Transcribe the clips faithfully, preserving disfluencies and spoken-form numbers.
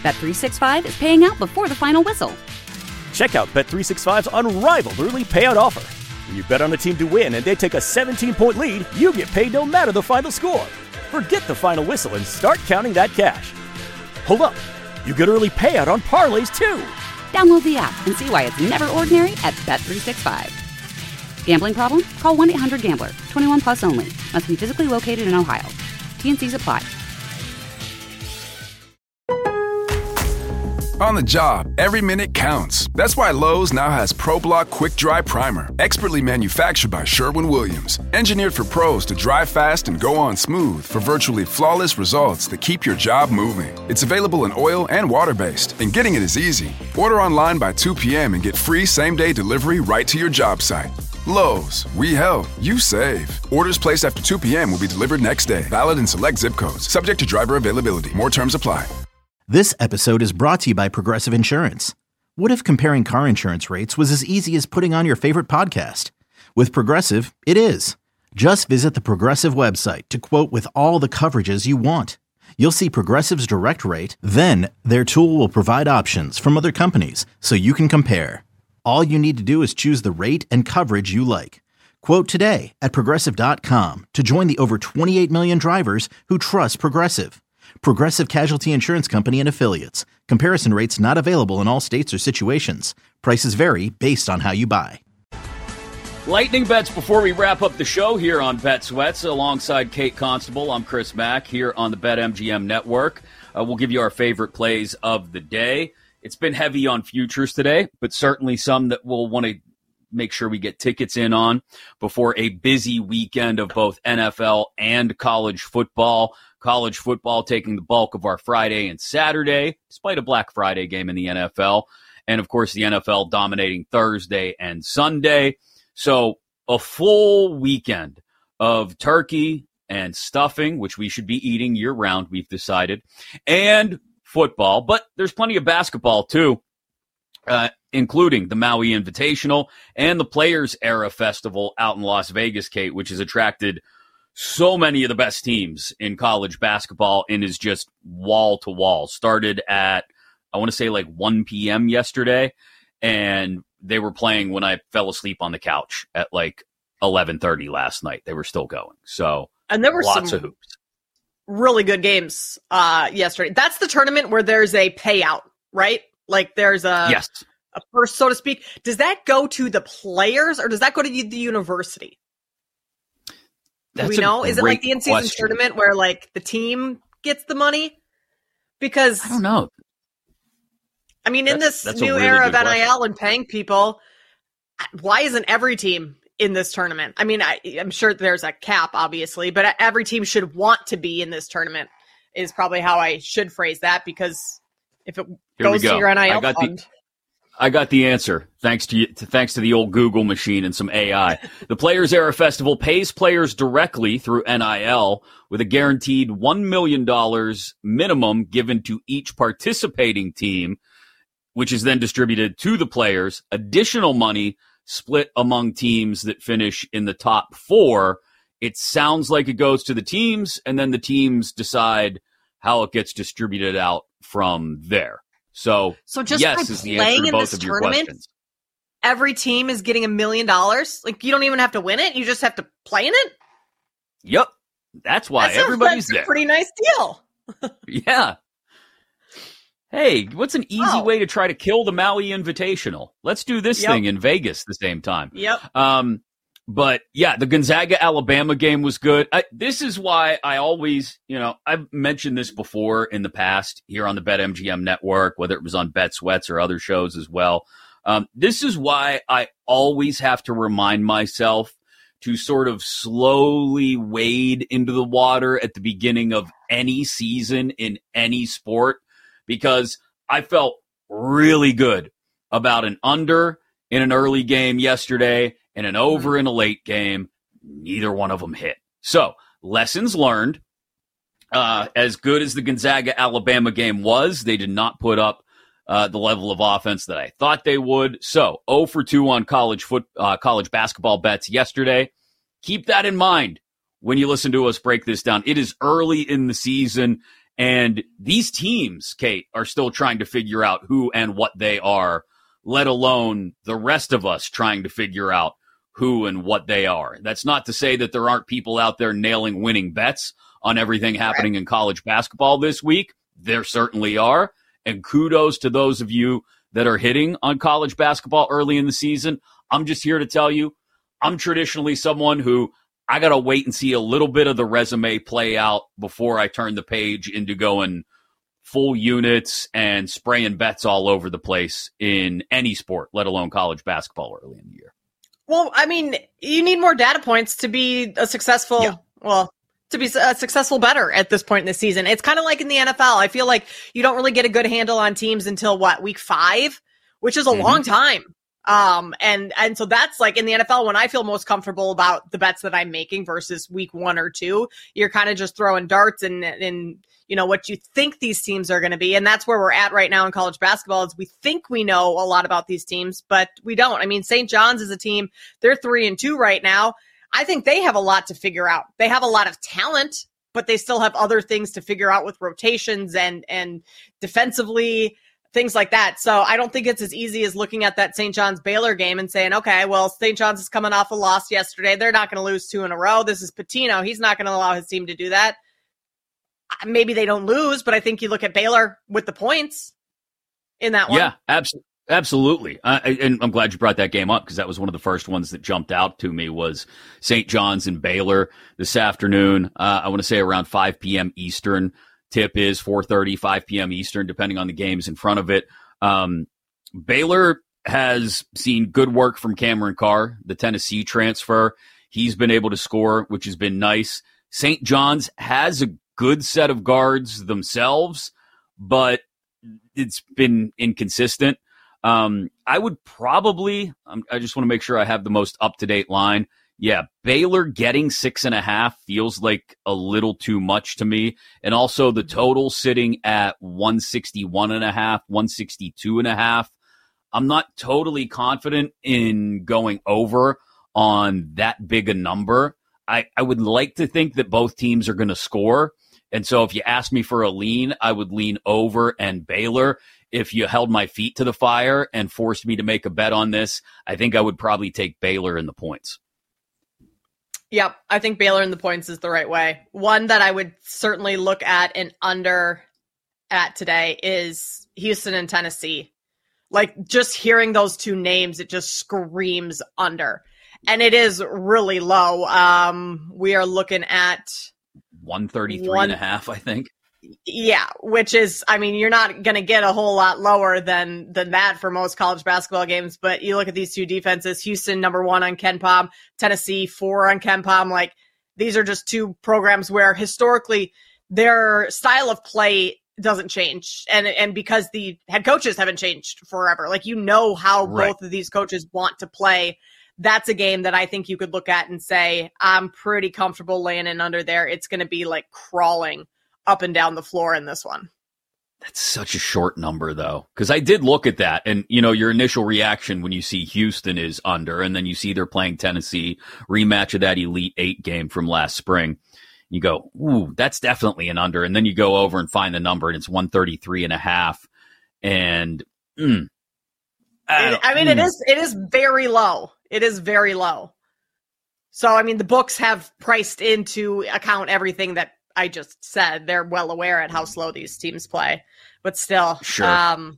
Bet three sixty-five is paying out before the final whistle. Check out Bet three sixty-five's unrivaled early payout offer. When you bet on a team to win and they take a seventeen-point lead, you get paid no matter the final score. Forget the final whistle and start counting that cash. Hold up. You get early payout on parlays, too. Download the app and see why it's never ordinary at Bet three sixty-five. Gambling problem? Call one eight hundred gambler. twenty-one plus only. Must be physically located in Ohio. T N Cs apply. On the job, every minute counts. That's why Lowe's now has ProBlock Quick Dry Primer, expertly manufactured by Sherwin-Williams. Engineered for pros to dry fast and go on smooth for virtually flawless results that keep your job moving. It's available in oil and water-based, and getting it is easy. Order online by two p.m. and get free same-day delivery right to your job site. Lowe's, we help, you save. Orders placed after two p.m. will be delivered next day. Valid in select zip codes. Subject to driver availability. More terms apply. This episode is brought to you by Progressive Insurance. What if comparing car insurance rates was as easy as putting on your favorite podcast? With Progressive, it is. Just visit the Progressive website to quote with all the coverages you want. You'll see Progressive's direct rate, then their tool will provide options from other companies so you can compare. All you need to do is choose the rate and coverage you like. Quote today at Progressive dot com to join the over twenty-eight million drivers who trust Progressive. Progressive Casualty Insurance Company and Affiliates. Comparison rates not available in all states or situations. Prices vary based on how you buy. Lightning bets before we wrap up the show here on Bet Sweats. Alongside Kate Constable, I'm Chris Mack here on the BetMGM Network. Uh, we'll give you our favorite plays of the day. It's been heavy on futures today, but certainly some that we'll want to make sure we get tickets in on before a busy weekend of both N F L and college football. College football taking the bulk of our Friday and Saturday, despite a Black Friday game in the N F L. And, of course, the N F L dominating Thursday and Sunday. So a full weekend of turkey and stuffing, which we should be eating year-round, we've decided, and football. But there's plenty of basketball, too, uh, including the Maui Invitational and the Players Era Festival out in Las Vegas, Kate, which has attracted so many of the best teams in college basketball and is just wall to wall. Started at, I want to say like one p.m. yesterday, and they were playing when I fell asleep on the couch at like eleven thirty last night. They were still going. So, and there were lots some of hoops. Really good games uh, yesterday. That's the tournament where there's a payout, right? Like there's a, yes. a purse, so to speak. Does that go to the players or does that go to the university? Do we know? Is it like the in-season question. tournament where like the team gets the money? Because I don't know. I mean, in that's, this that's new really era of N I L question. and paying people, why isn't every team in this tournament? I mean, I, I'm sure there's a cap, obviously, but every team should want to be in this tournament is probably how I should phrase that, because if it Here goes go. to your N I L I got fund. The- I got the answer, thanks to, to thanks to the old Google machine and some A I. The Players Era Festival pays players directly through N I L with a guaranteed one million dollars minimum given to each participating team, which is then distributed to the players. Additional money split among teams that finish in the top four. It sounds like it goes to the teams, and then the teams decide how it gets distributed out from there. So, So just yes by is the playing answer to in both this of your tournament, questions. every team is getting a million dollars. Like, you don't even have to win it. You just have to play in it. Yep. That's why That sounds everybody's like there. a pretty nice deal. Yeah. Hey, what's an easy Oh. way to try to kill the Maui Invitational? Let's do this Yep. thing in Vegas the same time. Yep. Um, but yeah, the Gonzaga-Alabama game was good. I, this is why I always, you know, I've mentioned this before in the past here on the BetMGM network, whether it was on Bet Sweats or other shows as well. Um, this is why I always have to remind myself to sort of slowly wade into the water at the beginning of any season in any sport, because I felt really good about an under in an early game yesterday and an over in a late game. Neither one of them hit. So, lessons learned. Uh, as good as the Gonzaga-Alabama game was, they did not put up uh, the level of offense that I thought they would. So, zero for two on college foot, uh, college basketball bets yesterday. Keep that in mind when you listen to us break this down. It is early in the season, And these teams, Kate, are still trying to figure out who and what they are, let alone the rest of us trying to figure out who and what they are. That's not to say that there aren't people out there nailing winning bets on everything happening in college basketball this week. There certainly are. And kudos to those of you that are hitting on college basketball early in the season. I'm just here to tell you, I'm traditionally someone who I got to wait and see a little bit of the resume play out before I turn the page into going full units and spraying bets all over the place in any sport, let alone college basketball early in the year. Well, I mean, you need more data points to be a successful, yeah. well, to be a successful bettor at this point in the season. It's kind of like in the N F L. I feel like you don't really get a good handle on teams until what, week five, which is a mm-hmm. long time. Um, and, and so that's like in the N F L when I feel most comfortable about the bets that I'm making versus week one or two, you're kind of just throwing darts and, and, you know, what you think these teams are going to be. And that's where we're at right now in college basketball is we think we know a lot about these teams, but we don't. I mean, Saint John's is a team, they're three and two right now. I think they have a lot to figure out. They have a lot of talent, but they still have other things to figure out with rotations and, and defensively, things like that. So I don't think it's as easy as looking at that Saint John's Baylor game and saying, okay, well, Saint John's is coming off a loss yesterday. They're not going to lose two in a row. This is Pitino. He's not going to allow his team to do that. Maybe they don't lose, but I think you look at Baylor with the points in that one. Yeah, absolutely. Absolutely. Uh, and I'm glad you brought that game up because that was one of the first ones that jumped out to me was Saint John's and Baylor this afternoon. Uh, I want to say around five p.m. Eastern. Tip is four thirty, five p.m. Eastern, depending on the games in front of it. Um, Baylor has seen good work from Cameron Carr, the Tennessee transfer. He's been able to score, which has been nice. Saint John's has a good set of guards themselves, but it's been inconsistent. Um, I would probably, um, I just want to make sure I have the most up-to-date line. Yeah, Baylor getting six and a half feels like a little too much to me. And also the total sitting at one sixty-one and a half, one sixty-two and a half. I'm not totally confident in going over on that big a number. I, I would like to think that both teams are going to score. And so if you ask me for a lean, I would lean over and Baylor. If you held my feet to the fire and forced me to make a bet on this, I think I would probably take Baylor in the points. Yep, I think Baylor in the points is the right way. One that I would certainly look at and under at today is Houston and Tennessee. Like just hearing those two names, it just screams under. And it is really low. Um, we are looking at one thirty-three one, and a half, I think. Yeah, which is, I mean, you're not going to get a whole lot lower than than that for most college basketball games. But you look at these two defenses, Houston, number one on KenPom, Tennessee, four on KenPom. Like, these are just two programs where historically their style of play doesn't change. And, and because the head coaches haven't changed forever, like, you know how right. both of these coaches want to play. That's a game that I think you could look at and say, I'm pretty comfortable laying in under there. It's going to be like crawling up and down the floor in this one. That's such a short number, though, because I did look at that. And, you know, your initial reaction when you see Houston is under, and then you see they're playing Tennessee, rematch of that Elite Eight game from last spring. You go, ooh, that's definitely an under. And then you go over and find the number, and it's one thirty-three and a half. And, mm, I, I mean, mm. it is it is very low. It is very low. So, I mean, the books have priced into account everything that I just said. They're well aware at how slow these teams play, but still, sure. Um,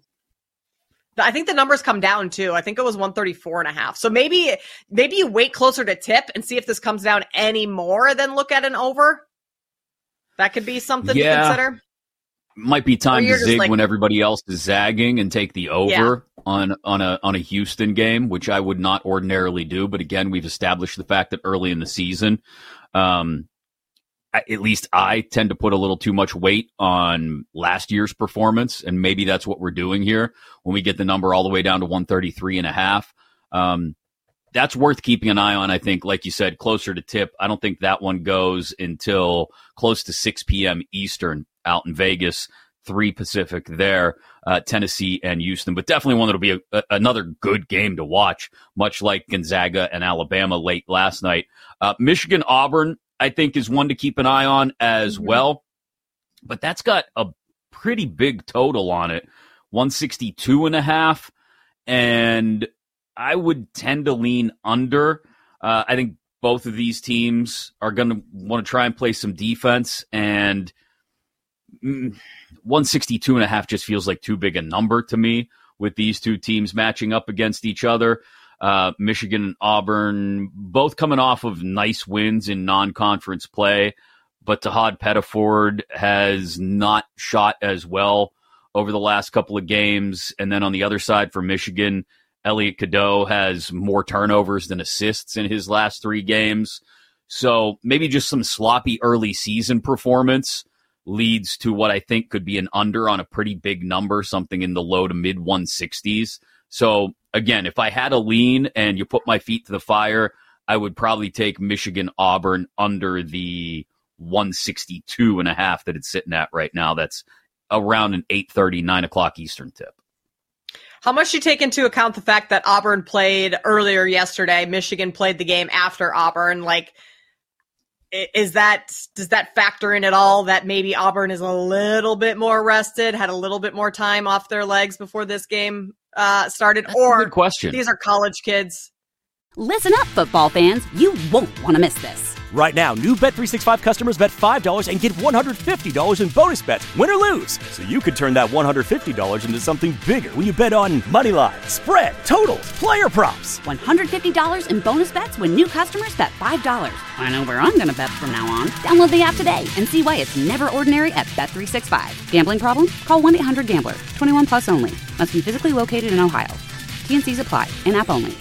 I think the numbers come down too. I think it was one thirty-four and a half. So maybe, maybe you wait closer to tip and see if this comes down any more than look at an over. That could be something yeah. to consider. Might be time to zig like, when everybody else is zagging and take the over yeah. on, on a, on a Houston game, which I would not ordinarily do. But again, we've established the fact that early in the season, um, at least I tend to put a little too much weight on last year's performance, and maybe that's what we're doing here when we get the number all the way down to one thirty-three and a half. Um, that's worth keeping an eye on, I think, like you said, closer to tip. I don't think that one goes until close to six p.m. Eastern out in Vegas, three Pacific there, uh, Tennessee and Houston. But definitely one that'll be a, a, another good game to watch, much like Gonzaga and Alabama late last night. Uh, Michigan, Auburn, I think, is one to keep an eye on as mm-hmm. well. but that's got a pretty big total on it, one sixty-two and a half, and I would tend to lean under. Uh, I think both of these teams are going to want to try and play some defense, and one sixty-two and a half just feels like too big a number to me with these two teams matching up against each other. Uh, Michigan and Auburn both coming off of nice wins in non-conference play, but Tahad Pettiford has not shot as well over the last couple of games. And then on the other side for Michigan, Elliot Cadeau has more turnovers than assists in his last three games. So maybe just some sloppy early season performance leads to what I think could be an under on a pretty big number, something in the low to mid one sixties. So again, if I had a lean and you put my feet to the fire, I would probably take Michigan Auburn under the one sixty-two and a half that it's sitting at right now. That's around an eight thirty, nine o'clock Eastern tip. How much do you take into account the fact that Auburn played earlier yesterday? Michigan played the game after Auburn. Like, is that, does that factor in at all that maybe Auburn is a little bit more rested, had a little bit more time off their legs before this game uh, started? That's or a good question. These are college kids. Listen up, football fans. You won't want to miss this. Right now, new Bet three sixty-five customers bet five dollars and get one hundred fifty dollars in bonus bets, win or lose. So you could turn that one hundred fifty dollars into something bigger when you bet on money line, spread, totals, player props. one hundred fifty dollars in bonus bets when new customers bet five dollars. I know where I'm going to bet from now on. Download the app today and see why it's never ordinary at Bet three sixty-five. Gambling problem? Call one eight hundred gambler. twenty-one plus only. Must be physically located in Ohio. T N Cs apply. In-app only.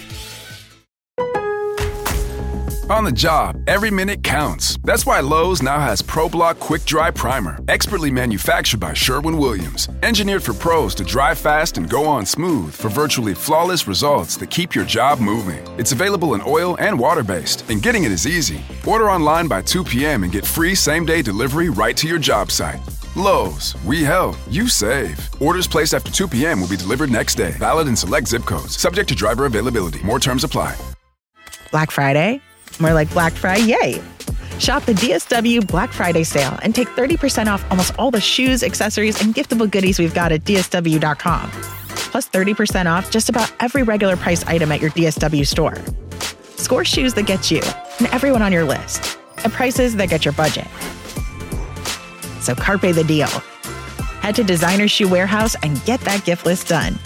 On the job, every minute counts. That's why Lowe's now has ProBlock Quick Dry Primer, expertly manufactured by Sherwin-Williams. Engineered for pros to dry fast and go on smooth for virtually flawless results that keep your job moving. It's available in oil and water-based, and getting it is easy. Order online by two p.m. and get free same-day delivery right to your job site. Lowe's, we help, you save. Orders placed after two p.m. will be delivered next day. Valid in select zip codes. Subject to driver availability. More terms apply. Black Friday? More like Black Friday. Shop the D S W Black Friday sale and take thirty percent off almost all the shoes, accessories, and giftable goodies we've got at D S W dot com. Plus thirty percent off just about every regular price item at your D S W store. Score shoes that get you and everyone on your list at prices that get your budget. So carpe the deal. Head to Designer Shoe Warehouse and get that gift list done.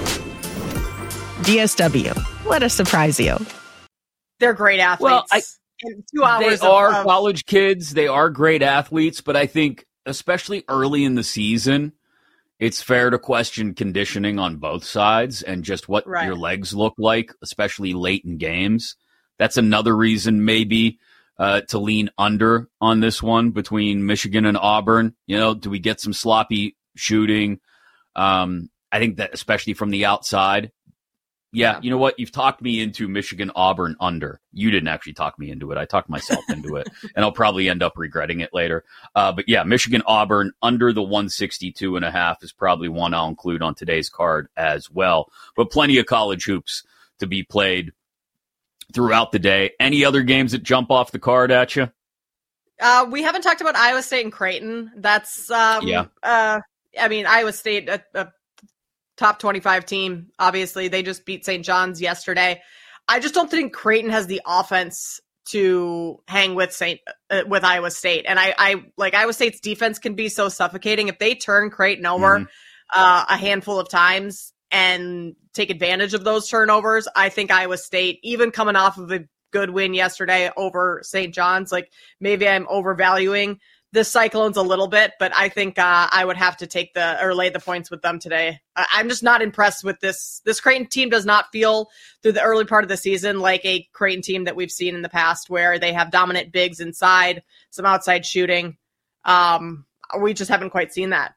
D S W. Let us surprise you. They're great athletes. Well, I, in two hours they are of, of, college kids. They are great athletes, but I think especially early in the season, it's fair to question conditioning on both sides and just what right. your legs look like, especially late in games. That's another reason maybe uh, to lean under on this one between Michigan and Auburn. You know, do we get some sloppy shooting? Um, I think that especially from the outside. Yeah, yeah, you know what? You've talked me into Michigan Auburn under. You didn't actually talk me into it. I talked myself into it, and I'll probably end up regretting it later. Uh, but yeah, Michigan Auburn under the one sixty-two and a half is probably one I'll include on today's card as well. But plenty of college hoops to be played throughout the day. Any other games that jump off the card at you? Uh, we haven't talked about Iowa State and Creighton. That's um, yeah. Uh, I mean, Iowa State. A, a top twenty-five team. Obviously, they just beat Saint John's yesterday. I just don't think Creighton has the offense to hang with Saint uh, with Iowa State. And I, I like Iowa State's defense can be so suffocating. If they turn Creighton over mm-hmm. uh, a handful of times and take advantage of those turnovers, I think Iowa State, even coming off of a good win yesterday over Saint John's, like maybe I'm overvaluing the Cyclones a little bit, but I think uh, I would have to take the or lay the points with them today. Uh, I'm just not impressed with this. This Creighton team does not feel through the early part of the season like a Creighton team that we've seen in the past, where they have dominant bigs inside, some outside shooting. Um, we just haven't quite seen that.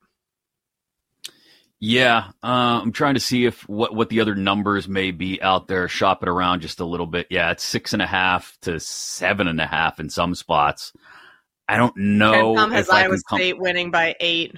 Yeah, uh, I'm trying to see if what, what the other numbers may be out there. Shop it around just a little bit. Yeah, it's six and a half to seven and a half in some spots. I don't know. Tom has if Iowa I State com- winning by eight.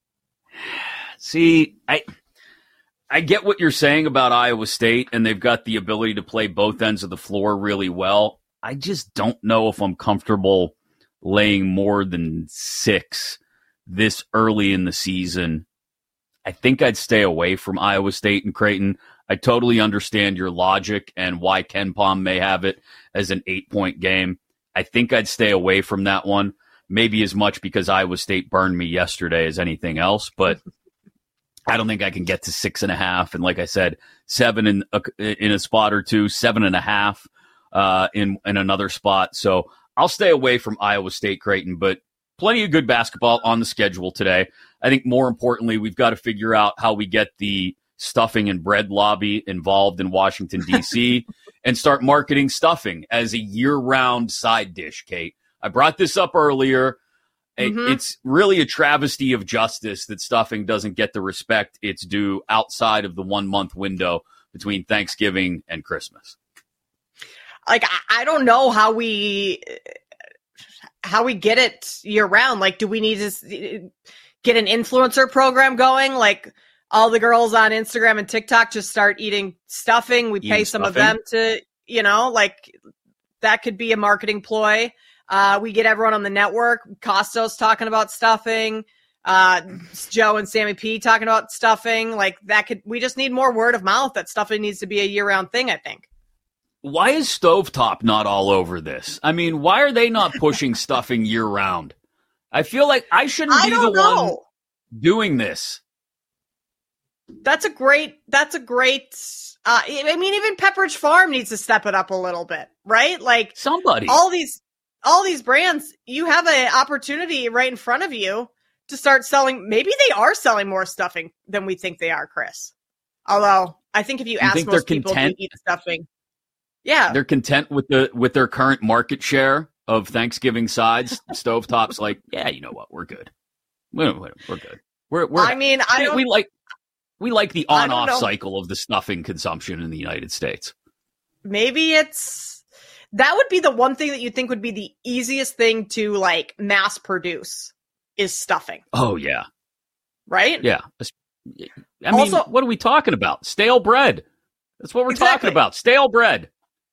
See, I I get what you're saying about Iowa State, and they've got the ability to play both ends of the floor really well. I just don't know if I'm comfortable laying more than six this early in the season, I think I'd stay away from Iowa State and Creighton. I totally understand your logic and why Ken Pom may have it as an eight-point game. I think I'd stay away from that one, maybe as much because Iowa State burned me yesterday as anything else, but I don't think I can get to six and a half. And like I said, seven in a, in a spot or two, seven and a half uh, in, in another spot. So I'll stay away from Iowa State Creighton, but plenty of good basketball on the schedule today. I think more importantly, we've got to figure out how we get the stuffing and bread lobby involved in Washington, D C and start marketing stuffing as a year-round side dish, Kate. I brought this up earlier. Mm-hmm. It's really a travesty of justice that stuffing doesn't get the respect it's due outside of the one-month window between Thanksgiving and Christmas. Like, I don't know how we how we get it year-round. Like, do we need to get an influencer program going? Like, all the girls on Instagram and TikTok just start eating stuffing. We pay some of them to, you know, like that could be a marketing ploy. Uh, we get everyone on the network. Costos talking about stuffing. Uh, Joe and Sammy P talking about stuffing. Like that could, we just need more word of mouth that stuffing needs to be a year round thing, I think. Why is Stovetop not all over this? I mean, why are they not pushing stuffing year round? I feel like I shouldn't I be the know. one doing this. That's a great, that's a great, uh, I mean, even Pepperidge Farm needs to step it up a little bit, right? Like somebody, all these, all these brands, you have an opportunity right in front of you to start selling. Maybe they are selling more stuffing than we think they are, Chris. Although I think if you, you ask most people to eat stuffing, yeah, they're content with the, with their current market share of Thanksgiving sides. Stovetop's like, yeah, you know what? We're good. We're, we're good. We're, we're, I mean, I don't, we like, We like the on-off cycle of the stuffing consumption in the United States. Maybe it's that would be the one thing that you think would be the easiest thing to like mass produce is stuffing. Oh yeah, right? Yeah. I mean, also, what are we talking about? Stale bread. That's what we're exactly. talking about. Stale bread.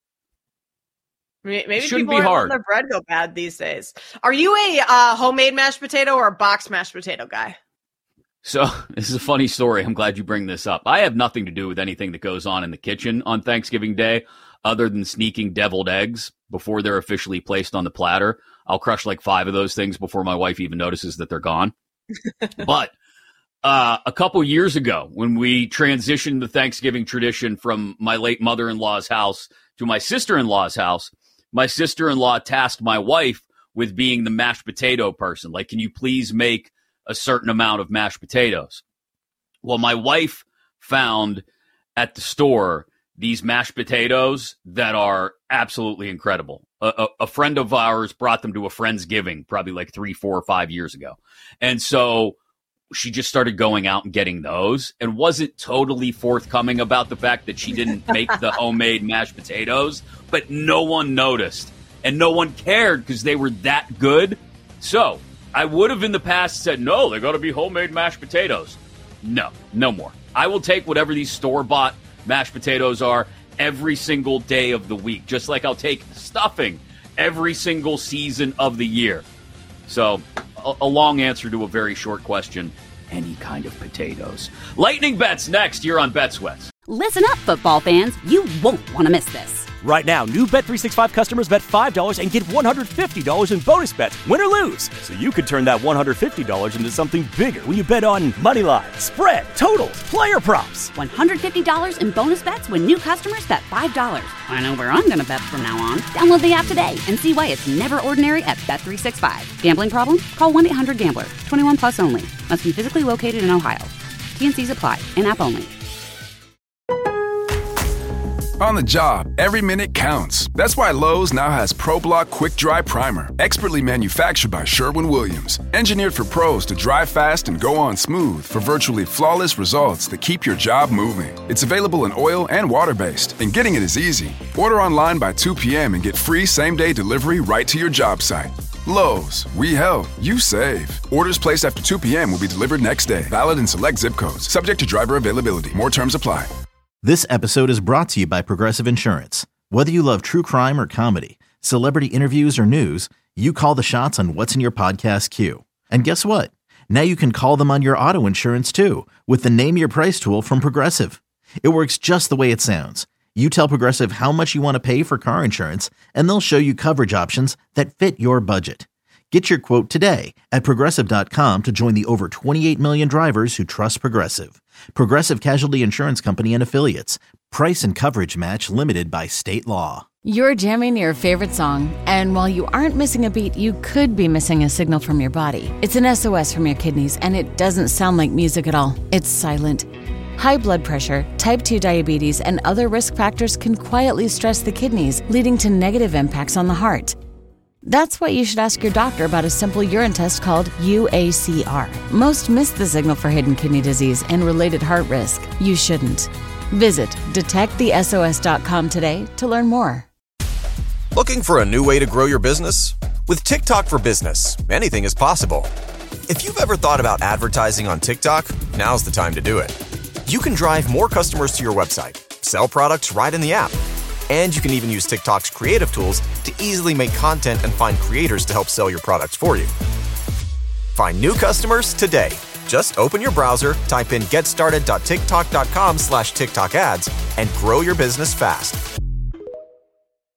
Maybe people aren't letting their bread go bad these days. Are you a uh, homemade mashed potato or a boxed mashed potato guy? So this is a funny story. I'm glad you bring this up. I have nothing to do with anything that goes on in the kitchen on Thanksgiving Day other than sneaking deviled eggs before they're officially placed on the platter. I'll crush like five of those things before my wife even notices that they're gone. But uh, a couple years ago, when we transitioned the Thanksgiving tradition from my late mother-in-law's house to my sister-in-law's house, my sister-in-law tasked my wife with being the mashed potato person. Like, can you please make a certain amount of mashed potatoes? Well, my wife found at the store these mashed potatoes that are absolutely incredible. A, a, a friend of ours brought them to a Friendsgiving probably like three, four, or five years ago. And so she just started going out and getting those and wasn't totally forthcoming about the fact that she didn't make the homemade mashed potatoes, but no one noticed and no one cared because they were that good. So I would have in the past said, no, they got to be homemade mashed potatoes. No, no more. I will take whatever these store-bought mashed potatoes are every single day of the week, just like I'll take stuffing every single season of the year. So a, a long answer to a very short question. Any kind of potatoes. Lightning Bets next year on Bet Sweats. Listen up, football fans. You won't want to miss this. Right now, new Bet three sixty-five customers bet five dollars and get one hundred fifty dollars in bonus bets, win or lose. So you could turn that one hundred fifty dollars into something bigger when you bet on money line, spread, totals, player props. one hundred fifty dollars in bonus bets when new customers bet five dollars. I know where I'm going to bet from now on. Download the app today and see why it's never ordinary at Bet three sixty-five. Gambling problem? Call one eight hundred gambler. twenty-one plus only. Must be physically located in Ohio. T and C's apply. In-app only. On the job, every minute counts. That's why Lowe's now has ProBlock Quick Dry Primer, expertly manufactured by Sherwin-Williams. Engineered for pros to dry fast and go on smooth for virtually flawless results that keep your job moving. It's available in oil and water-based, and getting it is easy. Order online by two p.m. and get free same-day delivery right to your job site. Lowe's, we help, you save. Orders placed after two p.m. will be delivered next day. Valid in select zip codes. Subject to driver availability. More terms apply. This episode is brought to you by Progressive Insurance. Whether you love true crime or comedy, celebrity interviews or news, you call the shots on what's in your podcast queue. And guess what? Now you can call them on your auto insurance too with the Name Your Price tool from Progressive. It works just the way it sounds. You tell Progressive how much you want to pay for car insurance, and they'll show you coverage options that fit your budget. Get your quote today at Progressive dot com to join the over twenty-eight million drivers who trust Progressive. Progressive Casualty Insurance Company and Affiliates. Price and coverage match limited by state law. You're jamming your favorite song, and while you aren't missing a beat, you could be missing a signal from your body. It's an S O S from your kidneys, and it doesn't sound like music at all. It's silent. High blood pressure, type two diabetes, and other risk factors can quietly stress the kidneys, leading to negative impacts on the heart. That's why you should ask your doctor about a simple urine test called U A C R. Most miss the signal for hidden kidney disease and related heart risk. You shouldn't. Visit detect the S O S dot com today to learn more. Looking for a new way to grow your business? With TikTok for Business, anything is possible. If you've ever thought about advertising on TikTok, now's the time to do it. You can drive more customers to your website, sell products right in the app, and you can even use TikTok's creative tools to easily make content and find creators to help sell your products for you. Find new customers today. Just open your browser, type in getstarted dot tiktok dot com slash TikTok ads, and grow your business fast.